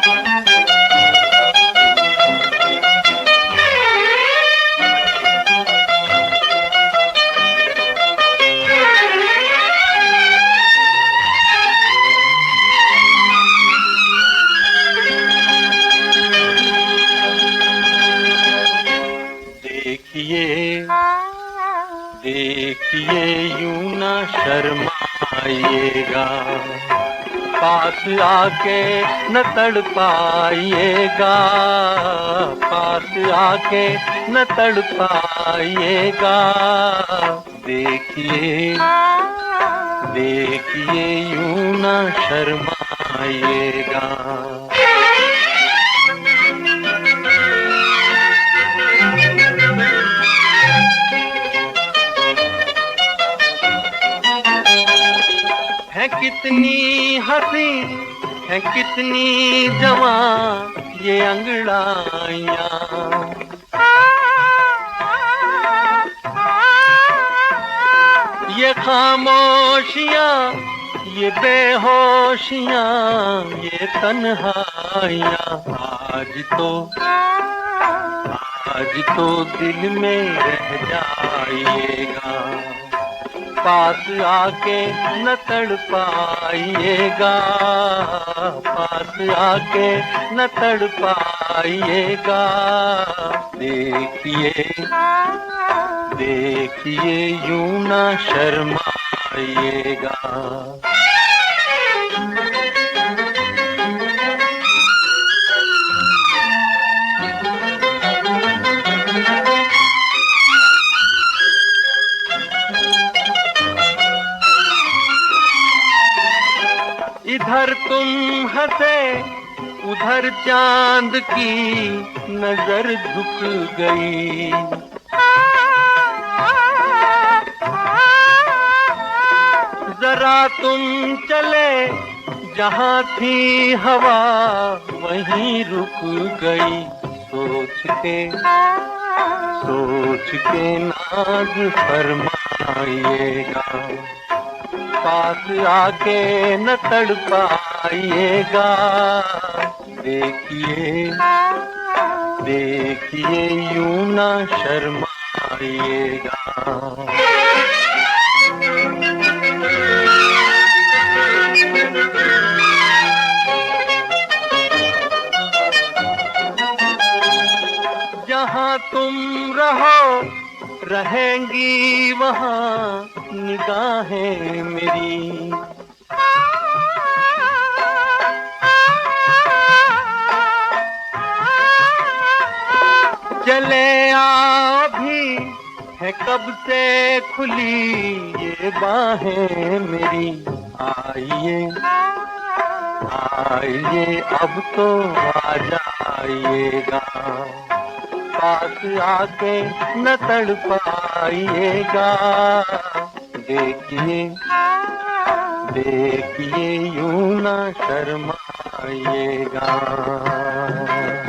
देखिए देखिए यूं न शर्माइएगा, पास आके न तड़पाइएगा, पास आके न तड़पाइएगा। देखिए देखिए यूं न शर्माइएगा। है कितनी हंसी है कितनी जवां ये अंगड़ाइयाँ, ये खामोशियाँ ये बेहोशियाँ ये तन्हाइयाँ। आज तो दिल में रह जाइएगा, पास आके न तड़पाइएगा, पास आके न तड़पाइएगा। देखिए देखिए यूं न शर्माइएगा। इधर तुम हंसे उधर चांद की नजर झुक गई, जरा तुम चले जहाँ थी हवा वहीं रुक गई। सोच के नाज फरमाइएगा, पास आके न तड़पाइएगा। देखिए देखिए यूं न शर्माइएगा। जहाँ तुम रहो रहेंगी वहाँ निगाहें मेरी, चले आओ भी है कब से खुली ये बाहें मेरी। आइए आइए अब तो आ जाइएगा, पास आके न तड़पाइएगा। देखिए देखिए यूं न शर्माइएगा।